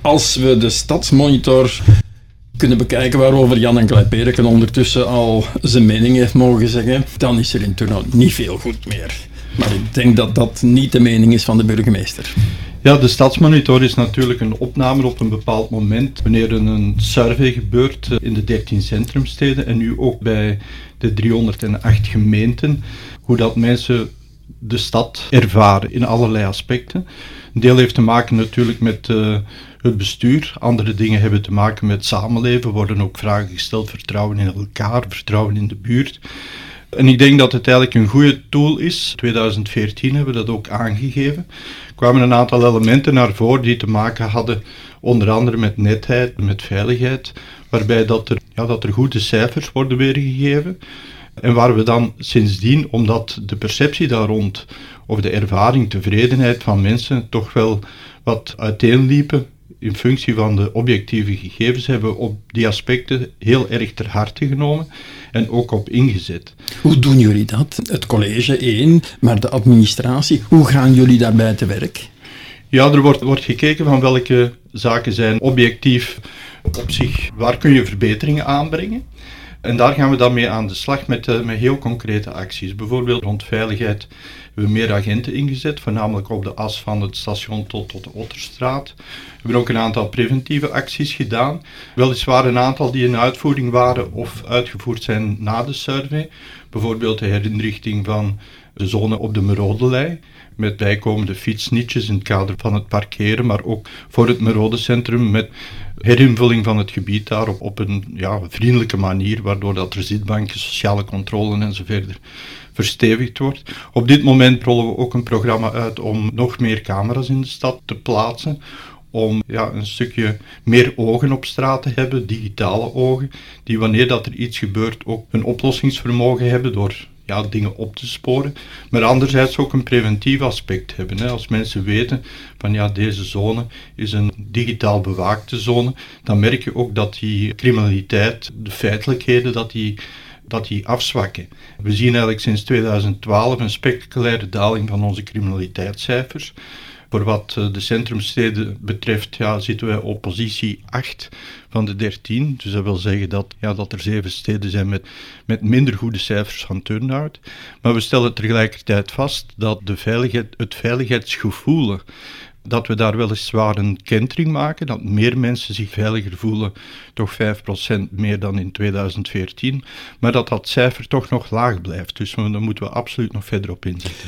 Als we de Stadsmonitor kunnen bekijken waarover Jan en Kleij-Perken ondertussen al zijn mening heeft mogen zeggen, dan is er in Turnhout niet veel goed meer. Maar ik denk dat dat niet de mening is van de burgemeester. Ja, de Stadsmonitor is natuurlijk een opname op een bepaald moment wanneer er een survey gebeurt in de 13 centrumsteden en nu ook bij de 308 gemeenten, hoe dat mensen de stad ervaren in allerlei aspecten. Een deel heeft te maken natuurlijk met het bestuur, andere dingen hebben te maken met samenleven, worden ook vragen gesteld, vertrouwen in elkaar, vertrouwen in de buurt. En ik denk dat het eigenlijk een goede tool is. In 2014 hebben we dat ook aangegeven. Er kwamen een aantal elementen naar voren die te maken hadden onder andere met netheid, met veiligheid, waarbij dat er goede cijfers worden weergegeven. En waar we dan sindsdien, omdat de perceptie daar rond, of de ervaring, tevredenheid van mensen toch wel wat uiteenliepen in functie van de objectieve gegevens, hebben we op die aspecten heel erg ter harte genomen en ook op ingezet. Hoe doen jullie dat? Het college 1, maar de administratie, hoe gaan jullie daarbij te werk? Ja, er wordt gekeken van welke zaken zijn objectief op zich, waar kun je verbeteringen aanbrengen. En daar gaan we dan mee aan de slag met heel concrete acties. Bijvoorbeeld rond veiligheid hebben we meer agenten ingezet, voornamelijk op de as van het station tot de Otterstraat. We hebben ook een aantal preventieve acties gedaan. Weliswaar een aantal die in uitvoering waren of uitgevoerd zijn na de survey. Bijvoorbeeld de herinrichting van de zone op de Merodelei, met bijkomende fietsnietjes in het kader van het parkeren, maar ook voor het Merodecentrum met herinvulling van het gebied daar op een vriendelijke manier, waardoor dat er zitbanken, sociale controle enzovoort verstevigd wordt. Op dit moment rollen we ook een programma uit om nog meer camera's in de stad te plaatsen, om een stukje meer ogen op straat te hebben, digitale ogen, die wanneer dat er iets gebeurt ook een oplossingsvermogen hebben door dingen op te sporen, maar anderzijds ook een preventief aspect hebben. Hè. Als mensen weten van deze zone is een digitaal bewaakte zone, dan merk je ook dat die criminaliteit, de feitelijkheden, dat die afzwakken. We zien eigenlijk sinds 2012 een spectaculaire daling van onze criminaliteitscijfers. Voor wat de centrumsteden betreft zitten wij op positie 8 van de 13. Dus dat wil zeggen dat er 7 steden zijn met minder goede cijfers van Turnhout. Maar we stellen tegelijkertijd vast dat het veiligheidsgevoel, dat we daar weliswaar een kentering maken, dat meer mensen zich veiliger voelen, toch 5% meer dan in 2014, maar dat cijfer toch nog laag blijft. Dus daar moeten we absoluut nog verder op inzetten.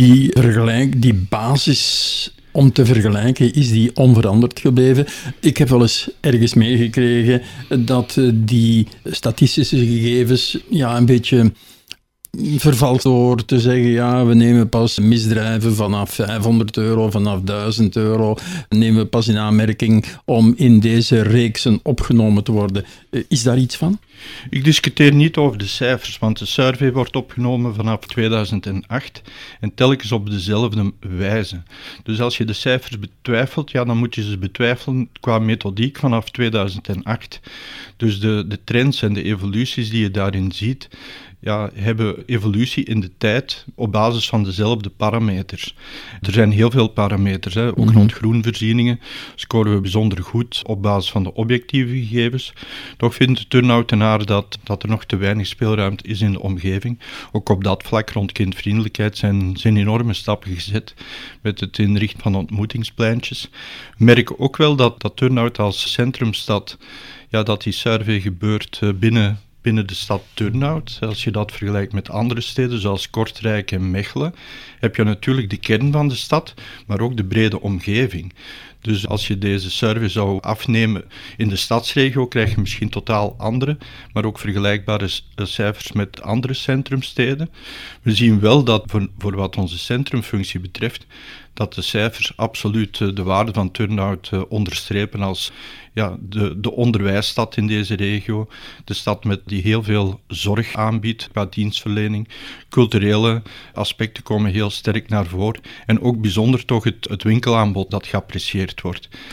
Die basis om te vergelijken, is die onveranderd gebleven? Ik heb wel eens ergens meegekregen dat die statistische gegevens een beetje vervalt door te zeggen, we nemen pas misdrijven vanaf €500, vanaf €1000, nemen we pas in aanmerking om in deze reeksen opgenomen te worden. Is daar iets van? Ik discuteer niet over de cijfers, want de survey wordt opgenomen vanaf 2008 en telkens op dezelfde wijze. Dus als je de cijfers betwijfelt, dan moet je ze betwijfelen qua methodiek vanaf 2008. Dus de trends en de evoluties die je daarin ziet, hebben evolutie in de tijd op basis van dezelfde parameters. Er zijn heel veel parameters, ook rond groenvoorzieningen scoren we bijzonder goed op basis van de objectieve gegevens. Toch vindt de Turnhoutenaar dat er nog te weinig speelruimte is in de omgeving. Ook op dat vlak rond kindvriendelijkheid zijn enorme stappen gezet met het inrichten van ontmoetingspleintjes. We merken ook wel dat Turnhout als centrumstad, dat die survey gebeurt binnen de stad Turnhout. Als je dat vergelijkt met andere steden zoals Kortrijk en Mechelen, heb je natuurlijk de kern van de stad, maar ook de brede omgeving. Dus als je deze survey zou afnemen in de stadsregio, krijg je misschien totaal andere, maar ook vergelijkbare cijfers met andere centrumsteden. We zien wel dat voor wat onze centrumfunctie betreft, dat de cijfers absoluut de waarde van Turnhout onderstrepen als de onderwijsstad in deze regio. De stad die heel veel zorg aanbiedt qua dienstverlening. Culturele aspecten komen heel sterk naar voren. En ook bijzonder toch het winkelaanbod dat geapprecieerd wordt.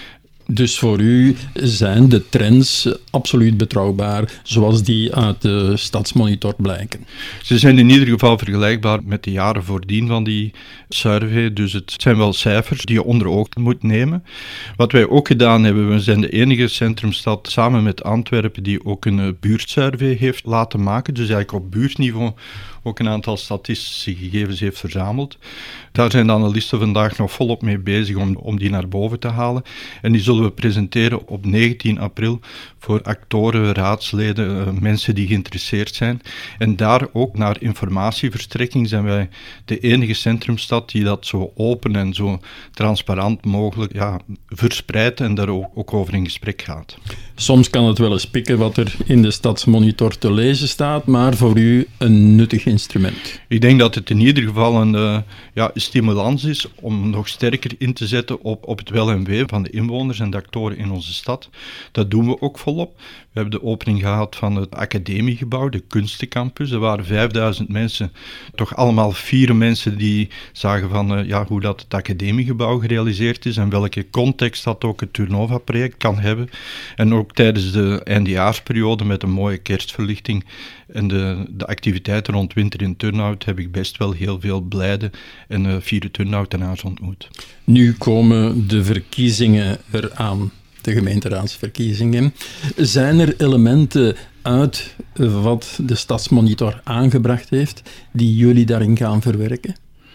Dus voor u zijn de trends absoluut betrouwbaar, zoals die uit de Stadsmonitor blijken? Ze zijn in ieder geval vergelijkbaar met de jaren voordien van die survey. Dus het zijn wel cijfers die je onder ogen moet nemen. Wat wij ook gedaan hebben, we zijn de enige centrumstad samen met Antwerpen die ook een buurtsurvey heeft laten maken. Dus eigenlijk op buurtniveau ook een aantal statistische gegevens heeft verzameld. Daar zijn de analisten vandaag nog volop mee bezig om die naar boven te halen. En die zullen we presenteren op 19 april voor actoren, raadsleden, mensen die geïnteresseerd zijn. En daar ook naar informatieverstrekking zijn wij de enige centrumstad die dat zo open en zo transparant mogelijk verspreidt en daar ook over in gesprek gaat. Soms kan het wel eens pikken wat er in de Stadsmonitor te lezen staat, maar voor u een nuttig instrument. Ik denk dat het in ieder geval een stimulans is om nog sterker in te zetten op het wel en wee van de inwoners en de actoren in onze stad. Dat doen we ook volop. We hebben de opening gehad van het academiegebouw, de kunstencampus. Er waren 5000 mensen, toch allemaal 4 mensen die zagen van hoe dat het academiegebouw gerealiseerd is en welke context dat ook het Turnova-project kan hebben. En ook tijdens de eindejaarsperiode met een mooie kerstverlichting en de activiteiten rond Winter in Turnhout heb ik best wel heel veel blijde en fiere Turnhoutenaars ontmoet. Nu komen de verkiezingen eraan, de gemeenteraadsverkiezingen. Zijn er elementen uit wat de Stadsmonitor aangebracht heeft die jullie daarin gaan verwerken?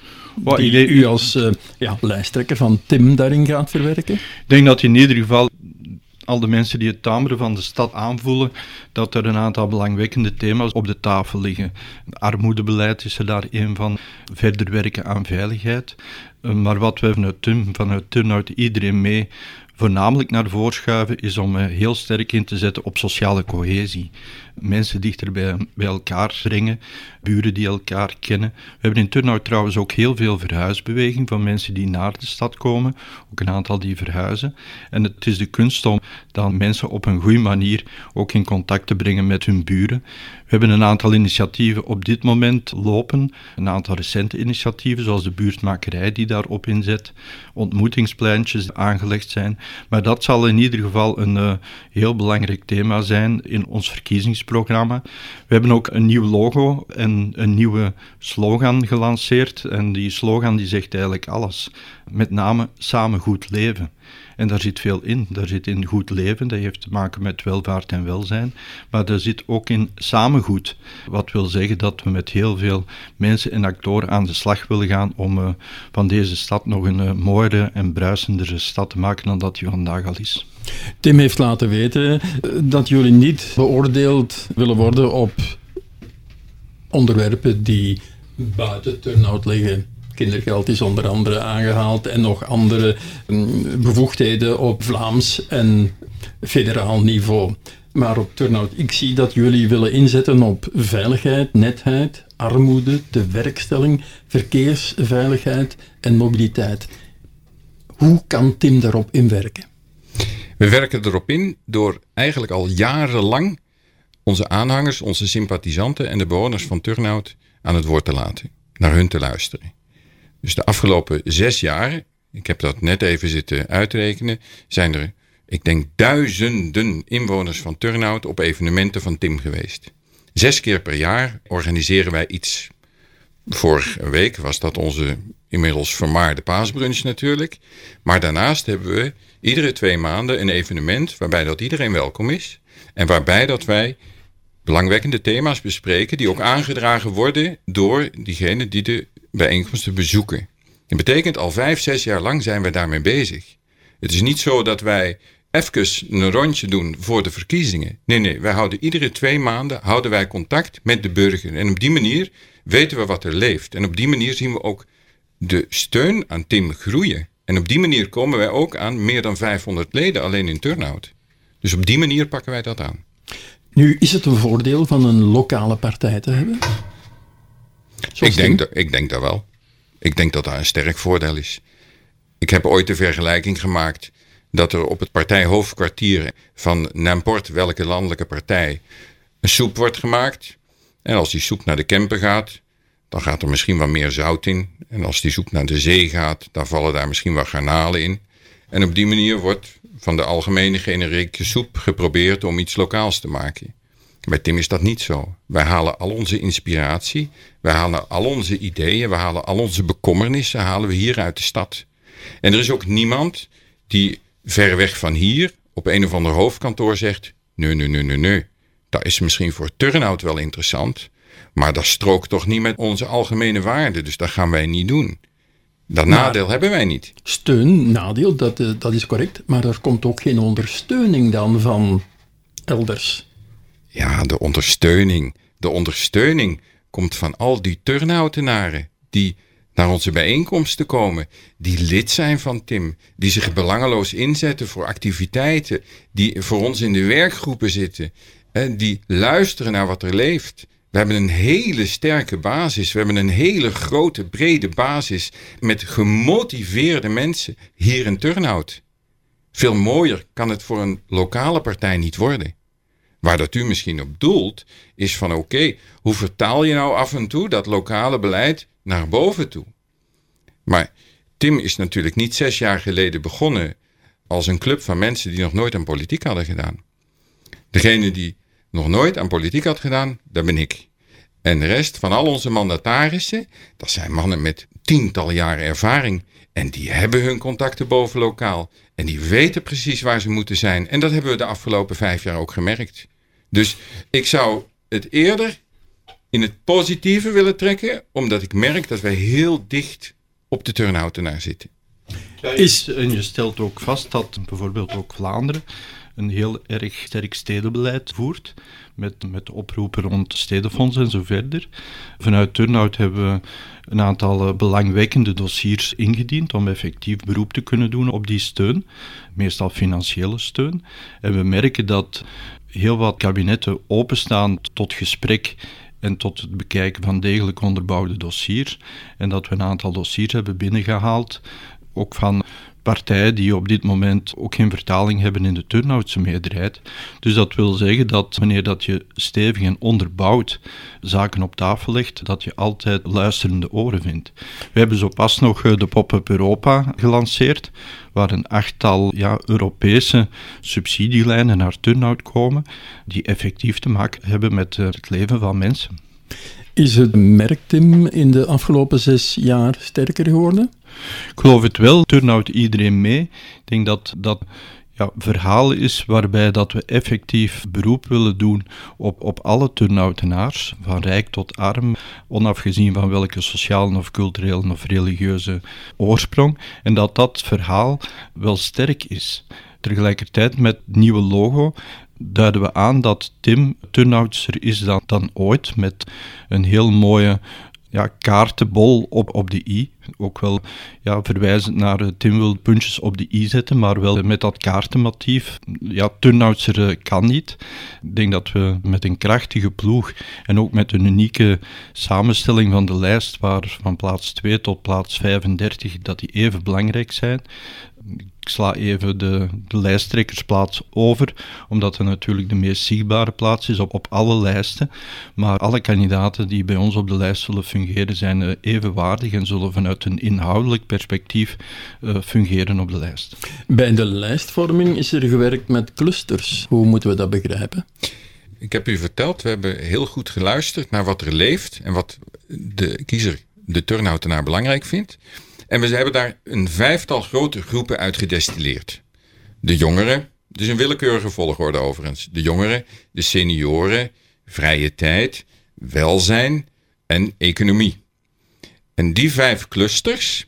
Die u als lijsttrekker van TIM daarin gaat verwerken? Ik denk dat in ieder geval al de mensen die het timbre van de stad aanvoelen, dat er een aantal belangwekkende thema's op de tafel liggen. Armoedebeleid is er daar een van, verder werken aan veiligheid. Maar wat we vanuit Turnhout iedereen mee voornamelijk naar voren schuiven, is om heel sterk in te zetten op sociale cohesie. Mensen dichter bij elkaar brengen, buren die elkaar kennen. We hebben in Turnhout trouwens ook heel veel verhuisbeweging van mensen die naar de stad komen, ook een aantal die verhuizen. En het is de kunst om dan mensen op een goede manier ook in contact te brengen met hun buren. We hebben een aantal initiatieven op dit moment lopen, een aantal recente initiatieven zoals de buurtmakerij die daarop inzet, ontmoetingspleintjes aangelegd zijn. Maar dat zal in ieder geval een heel belangrijk thema zijn in ons verkiezingsprogramma. We hebben ook een nieuw logo en een nieuwe slogan gelanceerd. En die slogan die zegt eigenlijk alles. Met name samen goed leven. En daar zit veel in. Daar zit in goed leven, dat heeft te maken met welvaart en welzijn. Maar daar zit ook in samengoed. Wat wil zeggen dat we met heel veel mensen en actoren aan de slag willen gaan om van deze stad nog een mooiere en bruisendere stad te maken dan dat die vandaag al is. Tim heeft laten weten dat jullie niet beoordeeld willen worden op onderwerpen die buiten Turnhout liggen. Kindergeld is onder andere aangehaald en nog andere bevoegdheden op Vlaams en federaal niveau. Maar op Turnhout, ik zie dat jullie willen inzetten op veiligheid, netheid, armoede, tewerkstelling, verkeersveiligheid en mobiliteit. Hoe kan Tim daarop inwerken? We werken erop in door eigenlijk al jarenlang onze aanhangers, onze sympathisanten en de bewoners van Turnhout aan het woord te laten, naar hun te luisteren. Dus de afgelopen 6 jaar, ik heb dat net even zitten uitrekenen, zijn er, ik denk, duizenden inwoners van Turnhout op evenementen van TIM geweest. 6 keer per jaar organiseren wij iets. Vorige week was dat onze inmiddels vermaarde paasbrunch natuurlijk. Maar daarnaast hebben we iedere 2 maanden een evenement waarbij dat iedereen welkom is. En waarbij dat wij belangwekkende thema's bespreken die ook aangedragen worden door diegenen die de bijeenkomsten bezoeken. Dat betekent al 5-6 jaar lang zijn we daarmee bezig. Het is niet zo dat wij even een rondje doen voor de verkiezingen. Nee, wij houden iedere 2 maanden contact met de burger. En op die manier weten we wat er leeft. En op die manier zien we ook de steun aan TIM groeien. En op die manier komen wij ook aan meer dan 500 leden alleen in Turnhout. Dus op die manier pakken wij dat aan. Nu, is het een voordeel van een lokale partij te hebben? Ik denk dat wel. Ik denk dat dat een sterk voordeel is. Ik heb ooit de vergelijking gemaakt dat er op het partijhoofdkwartier van n'importe welke landelijke partij een soep wordt gemaakt. En als die soep naar de Kempen gaat, dan gaat er misschien wat meer zout in. En als die soep naar de zee gaat, dan vallen daar misschien wat garnalen in. En op die manier wordt van de algemene generieke soep geprobeerd om iets lokaals te maken. Bij Tim is dat niet zo. Wij halen al onze inspiratie, wij halen al onze ideeën, we halen al onze bekommernissen halen we hier uit de stad. En er is ook niemand die ver weg van hier op een of ander hoofdkantoor zegt, nee. Dat is misschien voor Turnhout wel interessant, maar dat strookt toch niet met onze algemene waarden, dus dat gaan wij niet doen. Dat nadeel hebben wij niet. Steun, nadeel, dat is correct, maar er komt ook geen ondersteuning dan van elders. Ja, de ondersteuning komt van al die Turnhoutenaren die naar onze bijeenkomsten komen, die lid zijn van Tim, die zich belangeloos inzetten voor activiteiten, die voor ons in de werkgroepen zitten, die luisteren naar wat er leeft. We hebben een hele sterke basis, we hebben een hele grote, brede basis met gemotiveerde mensen hier in Turnhout. Veel mooier kan het voor een lokale partij niet worden. Waar dat u misschien op doelt, is van oké, hoe vertaal je nou af en toe dat lokale beleid naar boven toe? Maar Tim is natuurlijk niet 6 jaar geleden begonnen als een club van mensen die nog nooit aan politiek hadden gedaan. Degene die nog nooit aan politiek had gedaan, dat ben ik. En de rest van al onze mandatarissen, dat zijn mannen met tientallen jaren ervaring. En die hebben hun contacten boven lokaal. En die weten precies waar ze moeten zijn. En dat hebben we de afgelopen 5 jaar ook gemerkt. Dus ik zou het eerder in het positieve willen trekken, omdat ik merk dat wij heel dicht op de Turnhoutenaar zitten. En je stelt ook vast dat bijvoorbeeld ook Vlaanderen een heel erg sterk stedenbeleid voert, met oproepen rond stedenfonds en zo verder. Vanuit Turnhout hebben we een aantal belangwekkende dossiers ingediend om effectief beroep te kunnen doen op die steun, meestal financiële steun. En we merken dat heel wat kabinetten openstaan tot gesprek en tot het bekijken van degelijk onderbouwde dossiers. En dat we een aantal dossiers hebben binnengehaald, ook van partijen die op dit moment ook geen vertaling hebben in de Turnhoutse meerderheid. Dus dat wil zeggen dat wanneer dat je stevig en onderbouwd zaken op tafel legt, dat je altijd luisterende oren vindt. We hebben zo pas nog de Pop-up Europa gelanceerd, waar een 8-tal Europese subsidielijnen naar Turnhout komen, die effectief te maken hebben met het leven van mensen. Is het merk Tim in de afgelopen 6 jaar sterker geworden? Ik geloof het wel. Turnhout iedereen mee. Ik denk dat dat verhaal is waarbij dat we effectief beroep willen doen op alle Turnhoutenaars, van rijk tot arm, onafgezien van welke sociale of culturele of religieuze oorsprong. En dat dat verhaal wel sterk is. Tegelijkertijd met het nieuwe logo duiden we aan dat Tim Turnhoutser is dan ooit, met een heel mooie kaartenbol op de i. Ook wel verwijzend naar Tim wil puntjes op de i zetten, maar wel met dat kaartenmotief. Turnhoutser kan niet. Ik denk dat we met een krachtige ploeg en ook met een unieke samenstelling van de lijst, waar van plaats 2 tot plaats 35, dat die even belangrijk zijn. Ik sla even de lijsttrekkersplaats over, omdat het natuurlijk de meest zichtbare plaats is op alle lijsten. Maar alle kandidaten die bij ons op de lijst zullen fungeren zijn evenwaardig en zullen vanuit een inhoudelijk perspectief fungeren op de lijst. Bij de lijstvorming is er gewerkt met clusters. Hoe moeten we dat begrijpen? Ik heb u verteld, we hebben heel goed geluisterd naar wat er leeft en wat de kiezer, de Turnhoutenaar, belangrijk vindt. En we hebben daar een 5-tal grote groepen uit gedestilleerd. De jongeren, dus een willekeurige volgorde overigens. De jongeren, de senioren, vrije tijd, welzijn en economie. En die 5 clusters,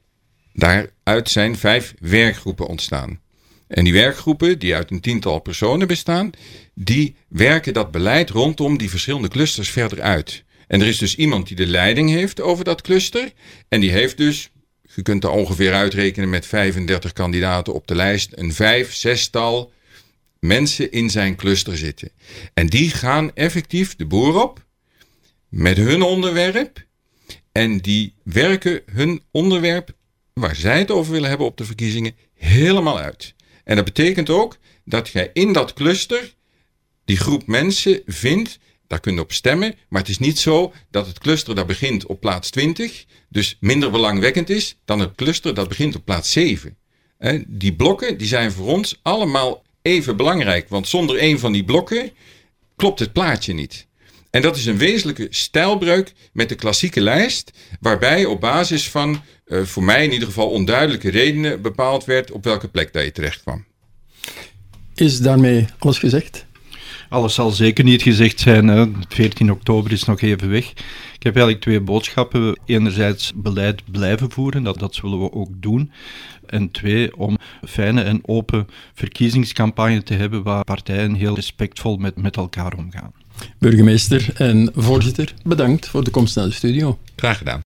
daaruit zijn 5 werkgroepen ontstaan. En die werkgroepen, die uit een 10-tal personen bestaan, die werken dat beleid rondom die verschillende clusters verder uit. En er is dus iemand die de leiding heeft over dat cluster. En die heeft dus, je kunt er ongeveer uitrekenen met 35 kandidaten op de lijst, een 5-6-tal mensen in zijn cluster zitten. En die gaan effectief de boer op met hun onderwerp. En die werken hun onderwerp, waar zij het over willen hebben op de verkiezingen, helemaal uit. En dat betekent ook dat jij in dat cluster die groep mensen vindt. Daar kun je op stemmen, maar het is niet zo dat het cluster dat begint op plaats 20 dus minder belangwekkend is dan het cluster dat begint op plaats 7. Die blokken die zijn voor ons allemaal even belangrijk. Want zonder een van die blokken klopt het plaatje niet. En dat is een wezenlijke stijlbreuk met de klassieke lijst, waarbij op basis van, voor mij in ieder geval onduidelijke redenen, bepaald werd op welke plek dat je terecht kwam. Is daarmee alles gezegd? Alles zal zeker niet gezegd zijn. Hè. 14 oktober is nog even weg. Ik heb eigenlijk 2 boodschappen. Enerzijds beleid blijven voeren, dat zullen we ook doen. En 2, om een fijne en open verkiezingscampagne te hebben waar partijen heel respectvol met elkaar omgaan. Burgemeester en voorzitter, bedankt voor de komst naar de studio. Graag gedaan.